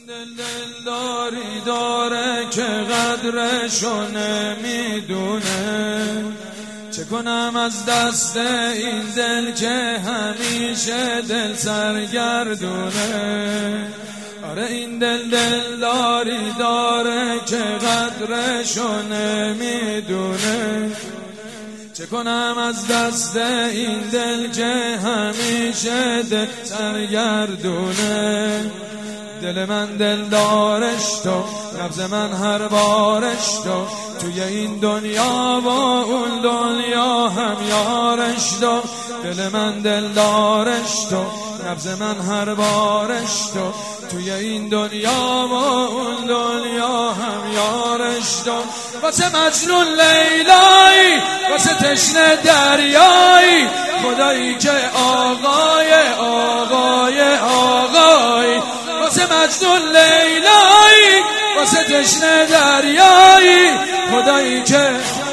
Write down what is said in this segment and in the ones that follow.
دل داری داره که قدرشو نمیدونه. چه کنم از دست این دل که همیشه دل سرگردونه. آره این دل داری داره که قدرشو نمیدونه. چه کنم از دست این دل که همیشه دل سرگردونه. دل من دل دارش تو، نبض من هر بارش تو، توی این دنیا با اون دنیا هم یارش تو. دل من دل دارش تو، نبض من هر بارش تو، توی این دنیا با اون دنیا هم یارش تو. واسه مجنون لیلایی، واسه تشنه دریایی، خدایی که آقای واسه مجنون لیلایی، واسه تشنه دریایی، خدایی که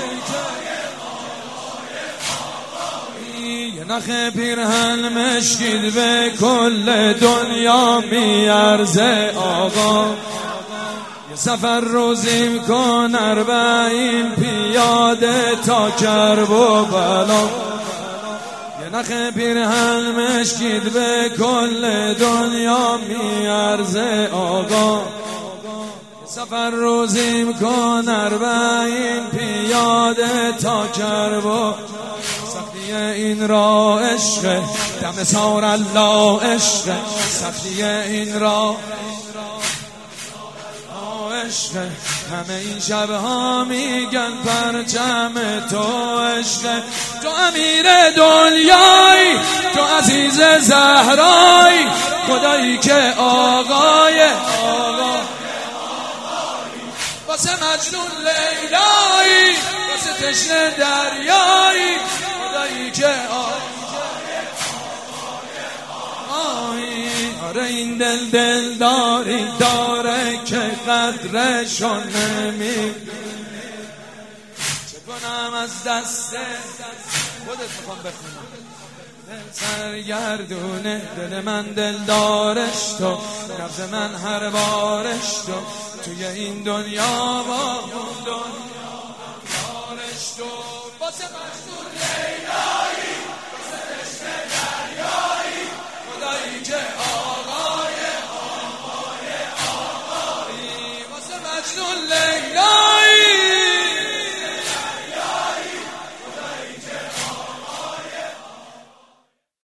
یه نخ پیرهن مشکید به کل دنیا میارزه آقا. یه سفر روزیم کن 40 پیاده تا کرب و بلا. نخ پیرهن مشکید به کل دنیا میارزه آقا. سفر روزیم کن 40 پیاده تا کرب. سختی این را عشق دم سار الله عشق. سختی این را عشق. همه این شبها میگن پرچم تو عشق. تو امیر دنیایی، تو عزیز زهرایی، خدایی که آقای واسه مجنون لیلایی، واسه تشنه دریایی، خدایی که آره این دل داری داره که قدرشو نمیدونه. چه کنم از دست خودت میخوام بخونم دل سرگردونه. دل من دل دارش تو، نبض من هر بارش تو، توی این دنیا با اون دنیا یارش تو. واسه مجنون لیلا